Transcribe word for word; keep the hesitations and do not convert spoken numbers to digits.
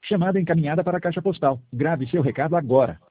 Chamada encaminhada para a caixa postal. Grave seu recado agora.